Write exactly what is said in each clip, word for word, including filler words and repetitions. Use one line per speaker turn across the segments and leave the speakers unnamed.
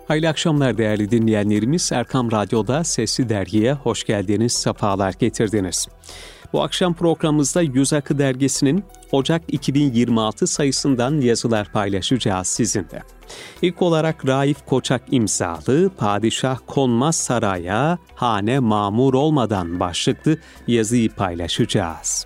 Hayırlı akşamlar değerli dinleyenlerimiz. Erkam Radyo'da Sesli Dergi'ye hoş geldiniz, sefalar getirdiniz. Bu akşam programımızda Yüz Akı Dergisi'nin Ocak iki bin yirmi altı sayısından yazılar paylaşacağız sizinle. İlk olarak Raif Koçak imzalı "Padişah konmaz saraya, hane mamur olmadan" başlıklı yazıyı paylaşacağız.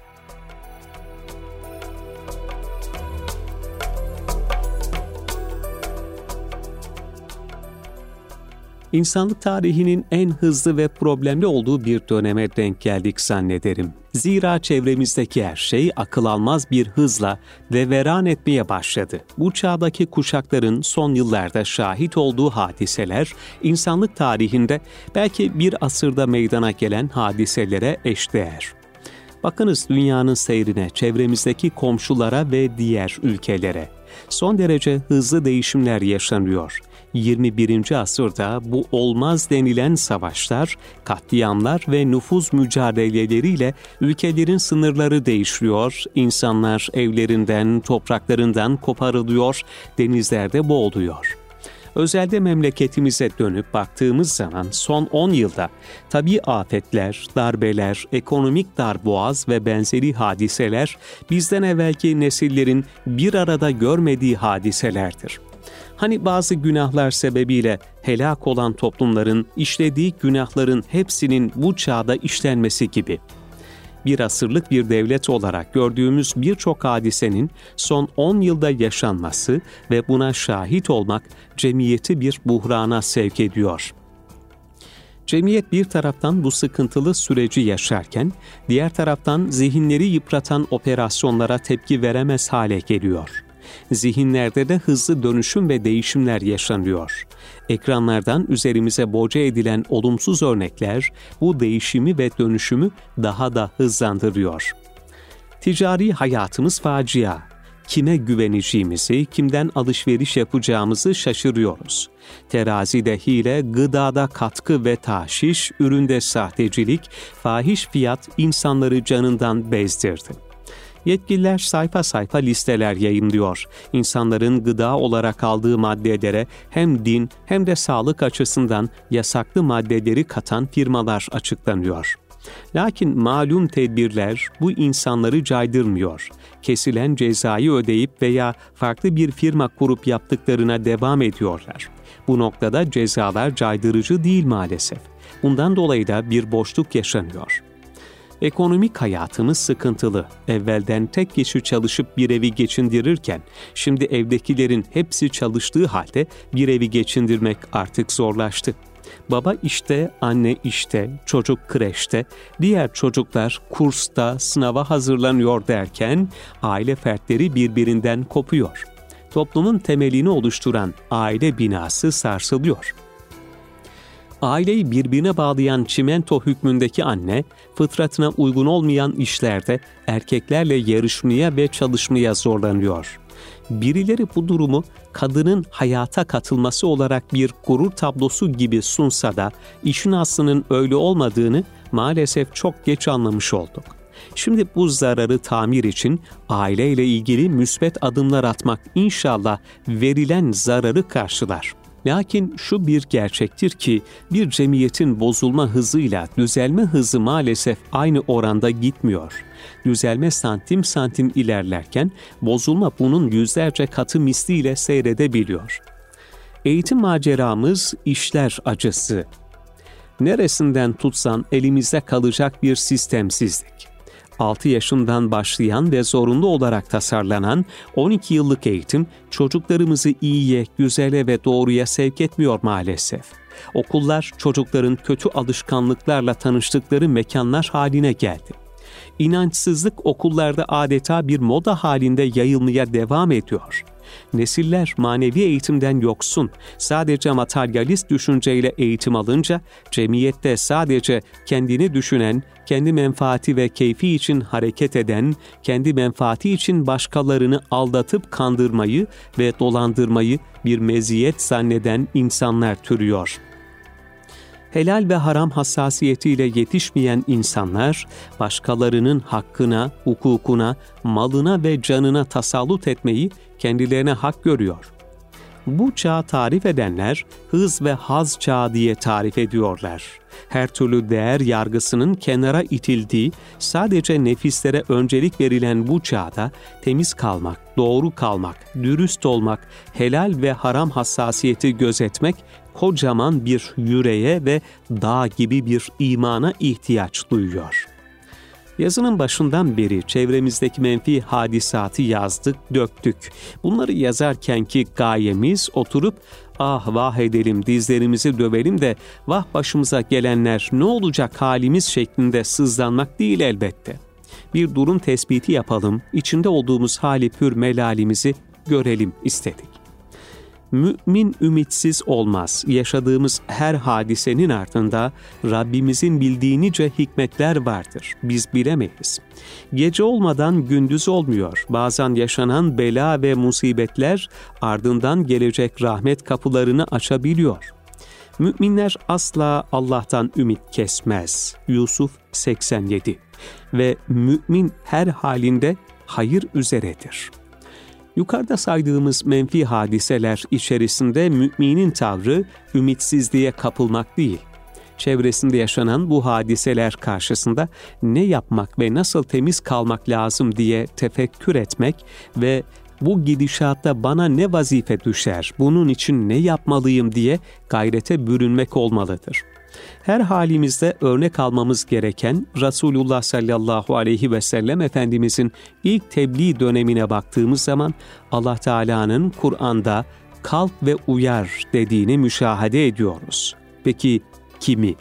İnsanlık tarihinin en hızlı ve problemli olduğu bir döneme denk geldik zannederim. Zira çevremizdeki her şey akıl almaz bir hızla deveran etmeye başladı. Bu çağdaki kuşakların son yıllarda şahit olduğu hadiseler, insanlık tarihinde belki bir asırda meydana gelen hadiselere eşdeğer. Bakınız dünyanın seyrine, çevremizdeki komşulara ve diğer ülkelere. Son derece hızlı değişimler yaşanıyor. yirmi birinci asırda bu olmaz denilen savaşlar, katliamlar ve nüfuz mücadeleleriyle ülkelerin sınırları değişiyor, insanlar evlerinden, topraklarından koparılıyor, denizlerde boğuluyor. Özelde memleketimize dönüp baktığımız zaman son on yılda tabii afetler, darbeler, ekonomik darboğaz ve benzeri hadiseler bizden evvelki nesillerin bir arada görmediği hadiselerdir. Hani bazı günahlar sebebiyle helak olan toplumların işlediği günahların hepsinin bu çağda işlenmesi gibi. Bir asırlık bir devlet olarak gördüğümüz birçok hadisenin son on yılda yaşanması ve buna şahit olmak cemiyeti bir buhrana sevk ediyor. Cemiyet bir taraftan bu sıkıntılı süreci yaşarken, diğer taraftan zihinleri yıpratan operasyonlara tepki veremez hale geliyor. Zihinlerde de hızlı dönüşüm ve değişimler yaşanıyor. Ekranlardan üzerimize boca edilen olumsuz örnekler bu değişimi ve dönüşümü daha da hızlandırıyor. Ticari hayatımız facia. Kime güveneceğimizi, kimden alışveriş yapacağımızı şaşırıyoruz. Terazide hile, gıdada katkı ve taşiş, üründe sahtecilik, fahiş fiyat insanları canından bezdirdi. Yetkililer sayfa sayfa listeler yayımlıyor. İnsanların gıda olarak aldığı maddelere hem din hem de sağlık açısından yasaklı maddeleri katan firmalar açıklanıyor. Lakin malum tedbirler bu insanları caydırmıyor. Kesilen cezayı ödeyip veya farklı bir firma kurup yaptıklarına devam ediyorlar. Bu noktada cezalar caydırıcı değil maalesef. Bundan dolayı da bir boşluk yaşanıyor. Ekonomik hayatımız sıkıntılı. Evvelden tek kişi çalışıp bir evi geçindirirken, şimdi evdekilerin hepsi çalıştığı halde bir evi geçindirmek artık zorlaştı. Baba işte, anne işte, çocuk kreşte, diğer çocuklar kursta, sınava hazırlanıyor derken aile fertleri birbirinden kopuyor. Toplumun temelini oluşturan aile binası sarsılıyor. Aileyi birbirine bağlayan çimento hükmündeki anne, fıtratına uygun olmayan işlerde erkeklerle yarışmaya ve çalışmaya zorlanıyor. Birileri bu durumu kadının hayata katılması olarak bir gurur tablosu gibi sunsa da işin aslının öyle olmadığını maalesef çok geç anlamış olduk. Şimdi bu zararı tamir için aileyle ilgili müsbet adımlar atmak inşallah verilen zararı karşılar. Lakin şu bir gerçektir ki bir cemiyetin bozulma hızıyla düzelme hızı maalesef aynı oranda gitmiyor. Düzelme santim santim ilerlerken bozulma bunun yüzlerce katı misliyle seyredebiliyor. Eğitim maceramız işler acısı. Neresinden tutsan elimizde kalacak bir sistemsizlik. altı yaşından başlayan ve zorunlu olarak tasarlanan on iki yıllık eğitim çocuklarımızı iyiye, güzele ve doğruya sevk etmiyor maalesef. Okullar çocukların kötü alışkanlıklarla tanıştıkları mekanlar haline geldi. İnançsızlık okullarda adeta bir moda halinde yayılmaya devam ediyor. Nesiller manevi eğitimden yoksun, sadece materyalist düşünceyle eğitim alınca, cemiyette sadece kendini düşünen, kendi menfaati ve keyfi için hareket eden, kendi menfaati için başkalarını aldatıp kandırmayı ve dolandırmayı bir meziyet zanneden insanlar türüyor. Helal ve haram hassasiyetiyle yetişmeyen insanlar, başkalarının hakkına, hukukuna, malına ve canına tasallut etmeyi kendilerine hak görüyor. Bu çağı tarif edenler hız ve haz çağı diye tarif ediyorlar. Her türlü değer yargısının kenara itildiği, sadece nefislere öncelik verilen bu çağda temiz kalmak, doğru kalmak, dürüst olmak, helal ve haram hassasiyeti gözetmek kocaman bir yüreğe ve dağ gibi bir imana ihtiyaç duyuyor. Yazının başından beri çevremizdeki menfi hadisatı yazdık, döktük. Bunları yazarkenki gayemiz oturup ah vah edelim, dizlerimizi dövelim de vah başımıza gelenler ne olacak halimiz şeklinde sızlanmak değil elbette. Bir durum tespiti yapalım, içinde olduğumuz hali pür melalimizi görelim istedik. Mümin ümitsiz olmaz. Yaşadığımız her hadisenin ardında Rabbimizin bildiği nice hikmetler vardır. Biz bilemeyiz. Gece olmadan gündüz olmuyor. Bazen yaşanan bela ve musibetler ardından gelecek rahmet kapılarını açabiliyor. Müminler asla Allah'tan ümit kesmez. Yusuf seksen yedi. Ve mümin her halinde hayır üzeredir. Yukarıda saydığımız menfi hadiseler içerisinde müminin tavrı ümitsizliğe kapılmak değil. Çevresinde yaşanan bu hadiseler karşısında ne yapmak ve nasıl temiz kalmak lazım diye tefekkür etmek ve bu gidişatta bana ne vazife düşer, bunun için ne yapmalıyım diye gayrete bürünmek olmalıdır. Her halimizde örnek almamız gereken Resulullah sallallahu aleyhi ve sellem Efendimizin ilk tebliğ dönemine baktığımız zaman Allah Teala'nın Kur'an'da kalk ve uyar dediğini müşahede ediyoruz. Peki kimi?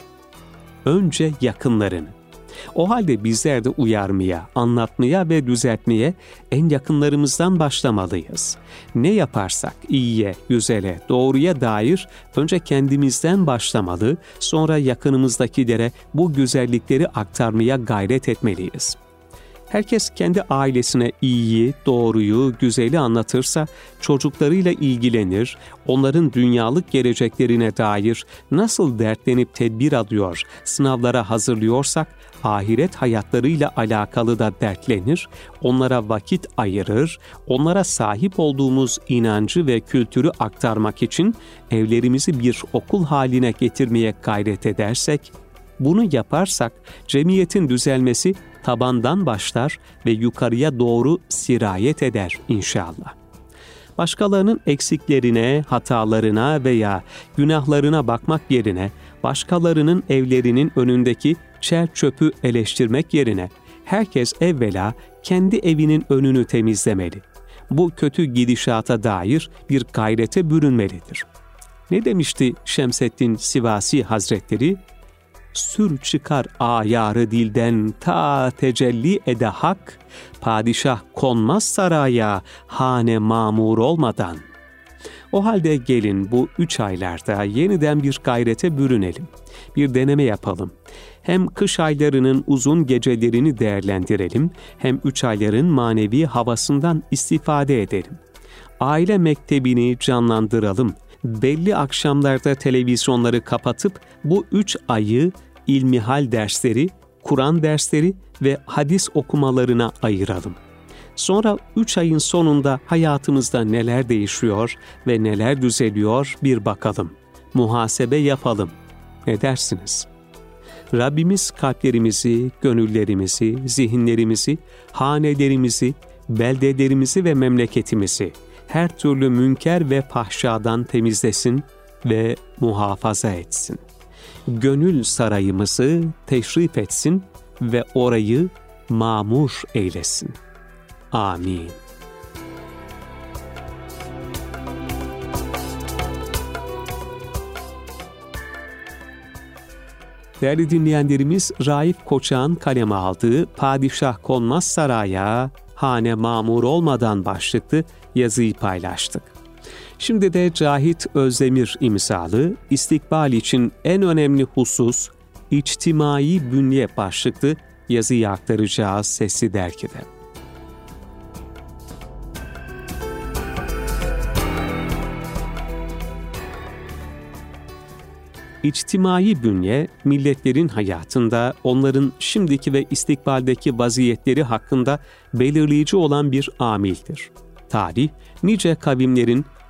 Önce yakınlarını. O halde bizler de uyarmaya, anlatmaya ve düzeltmeye en yakınlarımızdan başlamalıyız. Ne yaparsak iyiye, güzele, doğruya dair önce kendimizden başlamalı, sonra yakınımızdakilere bu güzellikleri aktarmaya gayret etmeliyiz. Herkes kendi ailesine iyiyi, doğruyu, güzeli anlatırsa çocuklarıyla ilgilenir, onların dünyalık geleceklerine dair nasıl dertlenip tedbir alıyor, sınavlara hazırlıyorsak ahiret hayatlarıyla alakalı da dertlenir, onlara vakit ayırır, onlara sahip olduğumuz inancı ve kültürü aktarmak için evlerimizi bir okul haline getirmeye gayret edersek, bunu yaparsak cemiyetin düzelmesi tabandan başlar ve yukarıya doğru sirayet eder inşallah. Başkalarının eksiklerine, hatalarına veya günahlarına bakmak yerine, başkalarının evlerinin önündeki çer çöpü eleştirmek yerine, herkes evvela kendi evinin önünü temizlemeli. Bu kötü gidişata dair bir gayrete bürünmelidir. Ne demişti Şemseddin Sivasi Hazretleri? Sür çıkar ayarı dilden ta tecelli ede hak, padişah konmaz saraya hane mamur olmadan. O halde gelin bu üç aylarda yeniden bir gayrete bürünelim. Bir deneme yapalım. Hem kış aylarının uzun gecelerini değerlendirelim, hem üç ayların manevi havasından istifade edelim. Aile mektebini canlandıralım. Belli akşamlarda televizyonları kapatıp bu üç ayı ilmihal dersleri, Kur'an dersleri ve hadis okumalarına ayıralım. Sonra üç ayın sonunda hayatımızda neler değişiyor ve neler düzeliyor bir bakalım. Muhasebe yapalım. Ne dersiniz? Rabbimiz kalplerimizi, gönüllerimizi, zihinlerimizi, hanelerimizi, beldelerimizi ve memleketimizi her türlü münker ve fahşadan temizlesin ve muhafaza etsin. Gönül sarayımızı teşrif etsin ve orayı mamur eylesin. Amin. Değerli dinleyenlerimiz, Raif Koçak'ın kaleme aldığı Padişah Konmaz Saraya, hane mamur olmadan başlıklı yazıyı paylaştık. Şimdi de Cahit Özdemir imzalı İstikbal için en önemli husus içtimai bünye başlıklı yazıyı aktaracağız Sesli Dergi'de. İçtimai bünye, milletlerin hayatında onların şimdiki ve istikbaldeki vaziyetleri hakkında belirleyici olan bir amildir. Tarih, nice kavimlerin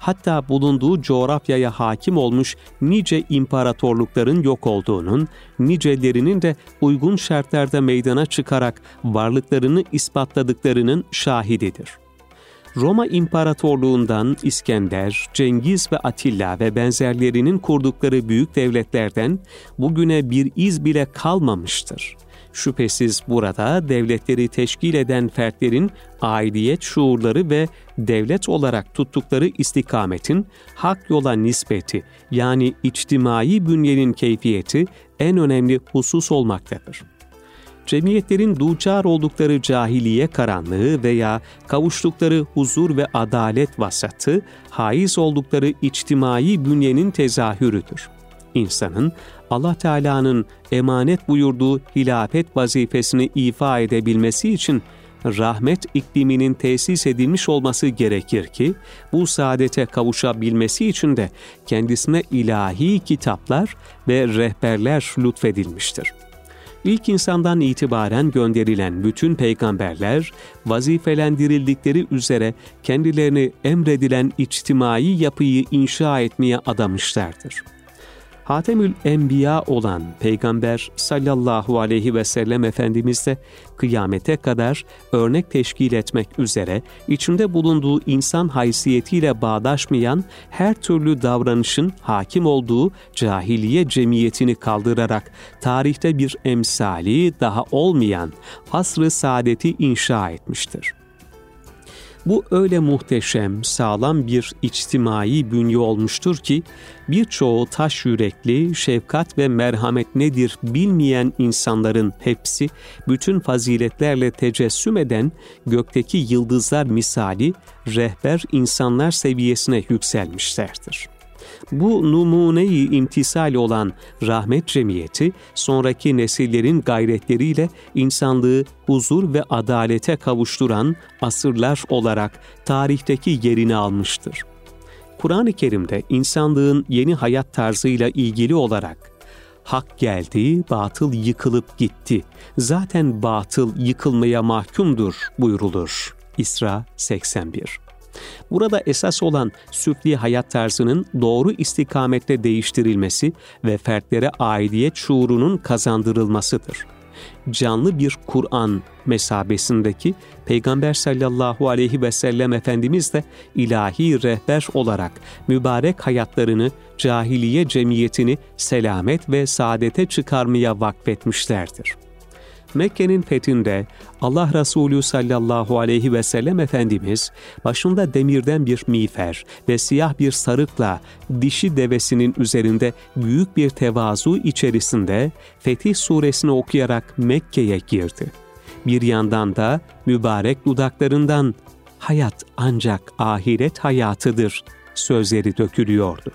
hatta bulunduğu coğrafyaya hakim olmuş nice imparatorlukların yok olduğunun, nicelerinin de uygun şartlarda meydana çıkarak varlıklarını ispatladıklarının şahididir. Roma İmparatorluğundan İskender, Cengiz ve Atilla ve benzerlerinin kurdukları büyük devletlerden bugüne bir iz bile kalmamıştır. Şüphesiz burada devletleri teşkil eden fertlerin aidiyet şuurları ve devlet olarak tuttukları istikametin hak yola nispeti, yani içtimai bünyenin keyfiyeti en önemli husus olmaktadır. Cemiyetlerin duçar oldukları cahiliye karanlığı veya kavuştukları huzur ve adalet vasatı, haiz oldukları içtimai bünyenin tezahürüdür. İnsanın Allah Teala'nın emanet buyurduğu hilafet vazifesini ifa edebilmesi için rahmet ikliminin tesis edilmiş olması gerekir ki, bu saadete kavuşabilmesi için de kendisine ilahi kitaplar ve rehberler lütfedilmiştir. İlk insandan itibaren gönderilen bütün peygamberler, vazifelendirildikleri üzere kendilerini emredilen içtimai yapıyı inşa etmeye adamışlardır. Hatemül Enbiya olan Peygamber sallallahu aleyhi ve sellem Efendimiz de kıyamete kadar örnek teşkil etmek üzere içinde bulunduğu insan haysiyetiyle bağdaşmayan her türlü davranışın hakim olduğu cahiliye cemiyetini kaldırarak tarihte bir emsali daha olmayan asr-ı saadeti inşa etmiştir. Bu öyle muhteşem, sağlam bir içtimai bünye olmuştur ki, birçoğu taş yürekli, şefkat ve merhamet nedir bilmeyen insanların hepsi, bütün faziletlerle tecessüm eden gökteki yıldızlar misali rehber insanlar seviyesine yükselmişlerdir. Bu numune-i imtisal olan rahmet cemiyeti, sonraki nesillerin gayretleriyle insanlığı huzur ve adalete kavuşturan asırlar olarak tarihteki yerini almıştır. Kur'an-ı Kerim'de insanlığın yeni hayat tarzıyla ilgili olarak hak geldi, batıl yıkılıp gitti. Zaten batıl yıkılmaya mahkumdur buyurulur. İsra seksen bir. Burada esas olan süfli hayat tarzının doğru istikamette değiştirilmesi ve fertlere aidiyet şuurunun kazandırılmasıdır. Canlı bir Kur'an mesabesindeki Peygamber sallallahu aleyhi ve sellem Efendimiz de ilahi rehber olarak mübarek hayatlarını, cahiliye cemiyetini selamet ve saadete çıkarmaya vakfetmişlerdir. Mekke'nin fethinde Allah Resulü sallallahu aleyhi ve sellem Efendimiz başında demirden bir miğfer ve siyah bir sarıkla dişi devesinin üzerinde büyük bir tevazu içerisinde Fetih Suresini okuyarak Mekke'ye girdi. Bir yandan da mübarek dudaklarından hayat ancak ahiret hayatıdır sözleri dökülüyordu.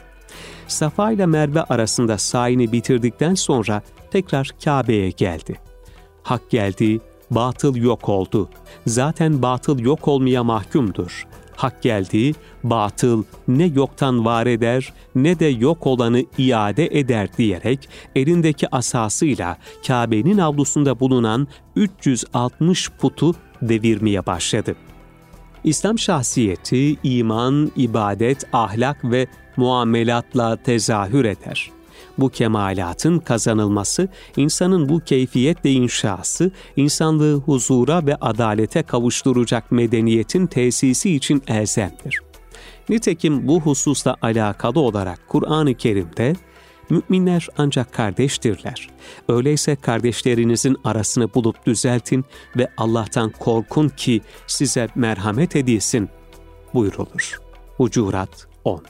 Safa ile Merve arasında sayını bitirdikten sonra tekrar Kabe'ye geldi. Hak geldi, batıl yok oldu. Zaten batıl yok olmaya mahkumdur. Hak geldi, batıl ne yoktan var eder ne de yok olanı iade eder diyerek elindeki asasıyla Kabe'nin avlusunda bulunan üç yüz altmış putu devirmeye başladı. İslam şahsiyeti, iman, ibadet, ahlak ve muamelatla tezahür eder. Bu kemalatın kazanılması, insanın bu keyfiyetle inşası, insanlığı huzura ve adalete kavuşturacak medeniyetin tesisi için elzemdir. Nitekim bu hususla alakalı olarak Kur'an-ı Kerim'de, müminler ancak kardeştirler. Öyleyse kardeşlerinizin arasını bulup düzeltin ve Allah'tan korkun ki size merhamet edilsin buyrulur. Hucurat on.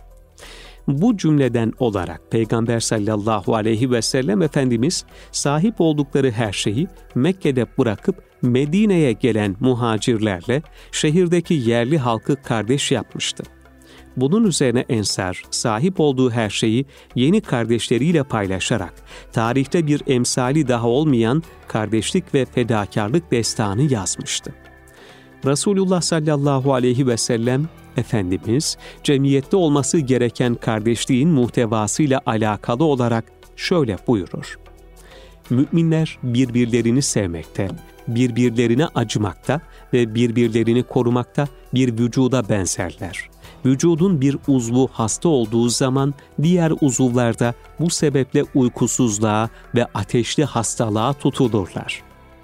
Bu cümleden olarak Peygamber sallallahu aleyhi ve sellem Efendimiz sahip oldukları her şeyi Mekke'de bırakıp Medine'ye gelen muhacirlerle şehirdeki yerli halkı kardeş yapmıştı. Bunun üzerine Ensar sahip olduğu her şeyi yeni kardeşleriyle paylaşarak tarihte bir emsali daha olmayan kardeşlik ve fedakarlık destanı yazmıştı. Resulullah sallallahu aleyhi ve sellem Efendimiz, cemiyette olması gereken kardeşliğin muhtevasıyla alakalı olarak şöyle buyurur. Müminler birbirlerini sevmekte, birbirlerine acımakta ve birbirlerini korumakta bir vücuda benzerler. Vücudun bir uzvu hasta olduğu zaman diğer uzuvlarda bu sebeple uykusuzluğa ve ateşli hastalığa tutulurlar.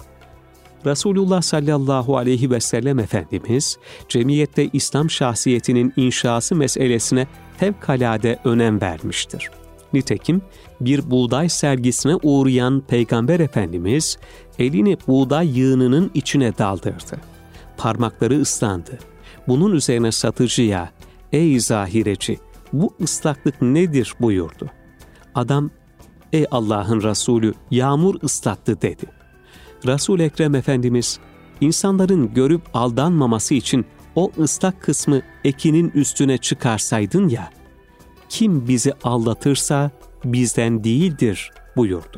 Resulullah sallallahu aleyhi ve sellem Efendimiz, cemiyette İslam şahsiyetinin inşası meselesine fevkalade önem vermiştir. Nitekim bir buğday sergisine uğrayan Peygamber Efendimiz, elini buğday yığınının içine daldırdı. Parmakları ıslandı. Bunun üzerine satıcıya, "Ey zahireci, bu ıslaklık nedir?" buyurdu. Adam, "Ey Allah'ın Resulü, yağmur ıslattı." dedi. Resul-i Ekrem Efendimiz, insanların görüp aldanmaması için o ıslak kısmı ekinin üstüne çıkarsaydın ya, kim bizi aldatırsa bizden değildir buyurdu.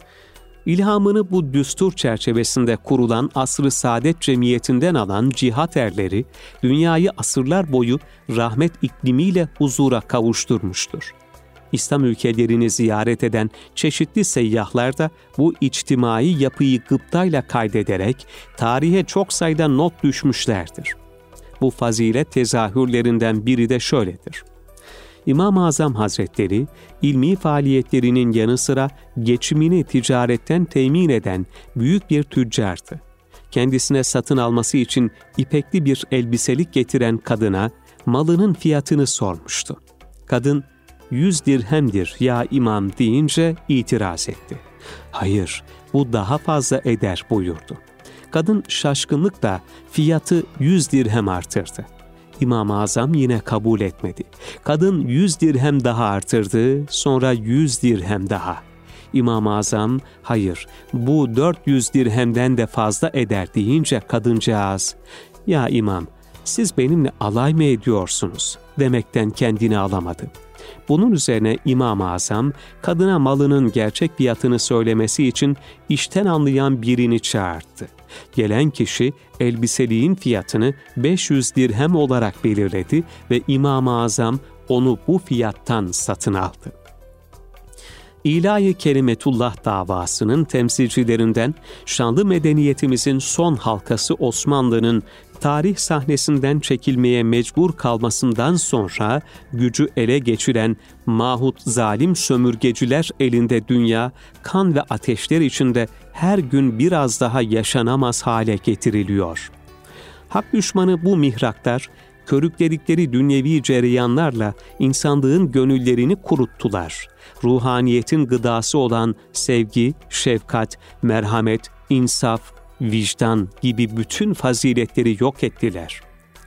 İlhamını bu düstur çerçevesinde kurulan asr-ı saadet cemiyetinden alan cihat erleri, dünyayı asırlar boyu rahmet iklimiyle huzura kavuşturmuştur. İslam ülkelerini ziyaret eden çeşitli seyyahlar da bu içtimai yapıyı gıptayla kaydederek tarihe çok sayıda not düşmüşlerdir. Bu fazilet tezahürlerinden biri de şöyledir. İmam-ı Azam Hazretleri, ilmi faaliyetlerinin yanı sıra geçimini ticaretten temin eden büyük bir tüccardı. Kendisine satın alması için ipekli bir elbiselik getiren kadına malının fiyatını sormuştu. Kadın, yüz dirhemdir ya imam deyince itiraz etti. Hayır, bu daha fazla eder buyurdu. Kadın şaşkınlıkla fiyatı yüz dirhem artırdı. İmam-ı Azam yine kabul etmedi. Kadın yüz dirhem daha artırdı, sonra yüz dirhem daha. İmam-ı Azam, hayır, bu dört yüz dirhemden de fazla eder deyince kadıncağız, ya imam, siz benimle alay mı ediyorsunuz demekten kendini alamadı. Bunun üzerine İmam-ı Azam, kadına malının gerçek fiyatını söylemesi için işten anlayan birini çağırdı. Gelen kişi elbiseliğin fiyatını beş yüz dirhem olarak belirledi ve İmam-ı Azam onu bu fiyattan satın aldı. İlahi Kelimetullah davasının temsilcilerinden şanlı medeniyetimizin son halkası Osmanlı'nın tarih sahnesinden çekilmeye mecbur kalmasından sonra gücü ele geçiren mahut zalim sömürgeciler elinde dünya, kan ve ateşler içinde her gün biraz daha yaşanamaz hale getiriliyor. Hak düşmanı bu mihraklar, körükledikleri dünyevi cereyanlarla insanlığın gönüllerini kuruttular. Ruhaniyetin gıdası olan sevgi, şefkat, merhamet, insaf, vicdan gibi bütün faziletleri yok ettiler.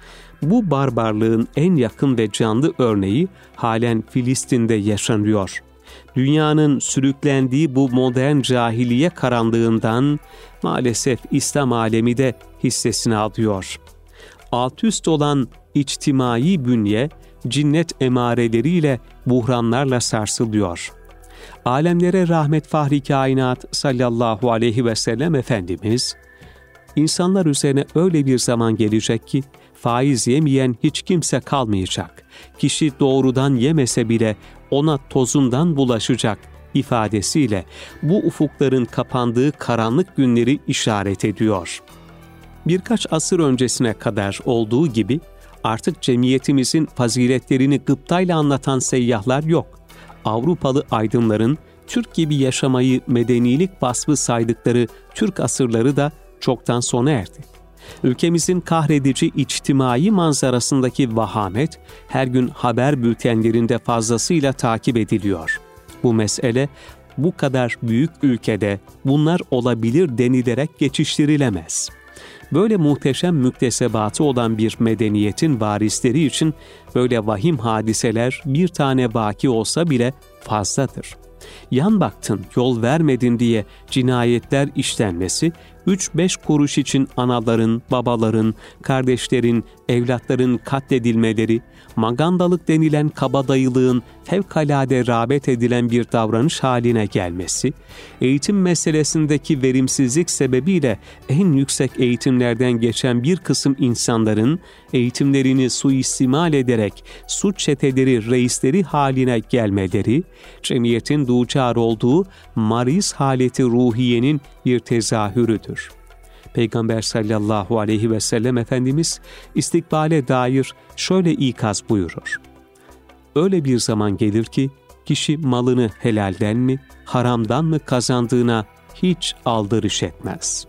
Bu barbarlığın en yakın ve canlı örneği halen Filistin'de yaşanıyor. Dünyanın sürüklendiği bu modern cahiliye karanlığından maalesef İslam alemi de hissesini alıyor. Alt üst olan içtimai bünye, cinnet emareleriyle, buhranlarla sarsılıyor. Alemlere rahmet fahri kainat sallallahu aleyhi ve sellem Efendimiz, insanlar üzerine öyle bir zaman gelecek ki, faiz yemeyen hiç kimse kalmayacak. Kişi doğrudan yemese bile ona tozundan bulaşacak ifadesiyle bu ufukların kapandığı karanlık günleri işaret ediyor. Birkaç asır öncesine kadar olduğu gibi artık cemiyetimizin faziletlerini gıptayla anlatan seyyahlar yok. Avrupalı aydınların Türk gibi yaşamayı medenilik vasfı saydıkları Türk asırları da çoktan sona erdi. Ülkemizin kahredici içtimai manzarasındaki vahamet her gün haber bültenlerinde fazlasıyla takip ediliyor. Bu mesele bu kadar büyük ülkede bunlar olabilir denilerek geçiştirilemez. Böyle muhteşem müktesebatı olan bir medeniyetin varisleri için böyle vahim hadiseler bir tane vaki olsa bile fazladır. Yan baktın, yol vermedin diye cinayetler işlenmesi, üç beş kuruş için anaların, babaların, kardeşlerin, evlatların katledilmeleri, magandalık denilen kabadayılığın fevkalade rağbet edilen bir davranış haline gelmesi, eğitim meselesindeki verimsizlik sebebiyle en yüksek eğitimlerden geçen bir kısım insanların eğitimlerini suistimal ederek suç çeteleri reisleri haline gelmeleri, cemiyetin duçar olduğu mariz haleti ruhiyenin bir tezahürüdür. Peygamber sallallahu aleyhi ve sellem Efendimiz istikbale dair şöyle ikaz buyurur. Öyle bir zaman gelir ki kişi malını helalden mi, haramdan mı kazandığına hiç aldırış etmez.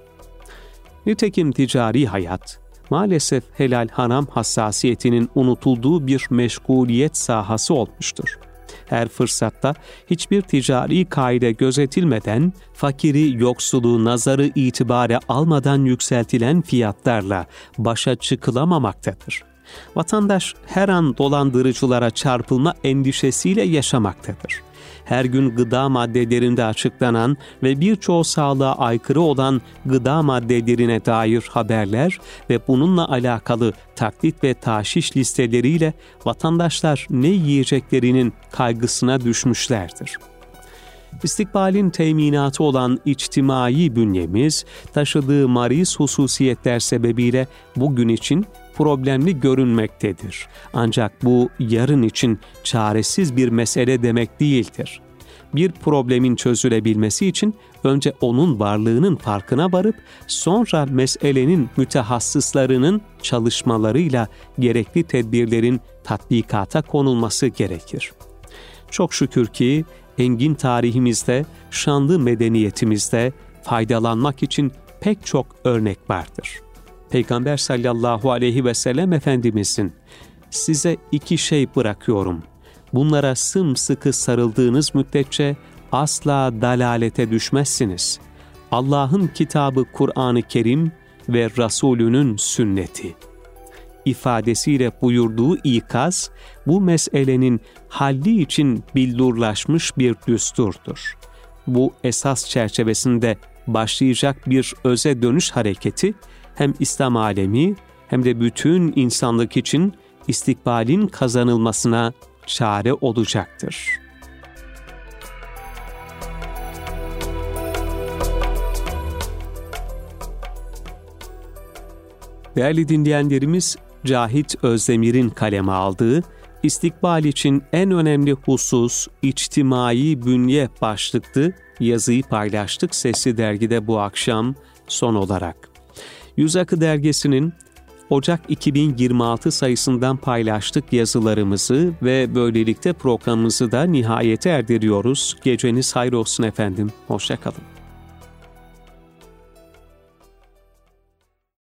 Nitekim ticari hayat, maalesef helal haram hassasiyetinin unutulduğu bir meşguliyet sahası olmuştur. Her fırsatta hiçbir ticari kaide gözetilmeden, fakiri yoksulu nazarı itibare almadan yükseltilen fiyatlarla başa çıkılamamaktadır. Vatandaş her an dolandırıcılara çarpılma endişesiyle yaşamaktadır. Her gün gıda maddelerinde açıklanan ve birçoğu sağlığa aykırı olan gıda maddelerine dair haberler ve bununla alakalı taklit ve taşiş listeleriyle vatandaşlar ne yiyeceklerinin kaygısına düşmüşlerdir. İstikbalin teminatı olan içtimai bünyemiz, taşıdığı mariz hususiyetler sebebiyle bugün için problemli görünmektedir. Ancak bu yarın için çaresiz bir mesele demek değildir. Bir problemin çözülebilmesi için önce onun varlığının farkına varıp sonra meselenin mütehassıslarının çalışmalarıyla gerekli tedbirlerin tatbikata konulması gerekir. Çok şükür ki engin tarihimizde, şanlı medeniyetimizde faydalanmak için pek çok örnek vardır. Peygamber sallallahu aleyhi ve sellem Efendimizin size iki şey bırakıyorum. Bunlara sımsıkı sarıldığınız müddetçe asla dalalete düşmezsiniz. Allah'ın kitabı Kur'an-ı Kerim ve Resulünün sünneti ifadesiyle buyurduğu ikaz, bu meselenin halli için billurlaşmış bir düsturdur. Bu esas çerçevesinde başlayacak bir öze dönüş hareketi, hem İslam alemi hem de bütün insanlık için istikbalin kazanılmasına çare olacaktır. Değerli dinleyenlerimiz, Cahit Özdemir'in kaleme aldığı İstikbal için en önemli husus içtimai bünye başlıklı yazıyı paylaştık Sesli Dergi'de bu akşam son olarak. Yüz Akı Dergisi'nin Ocak iki bin yirmi altı sayısından paylaştık yazılarımızı ve böylelikle programımızı da nihayete erdiriyoruz. Geceniz hayır olsun efendim. Hoşça kalın.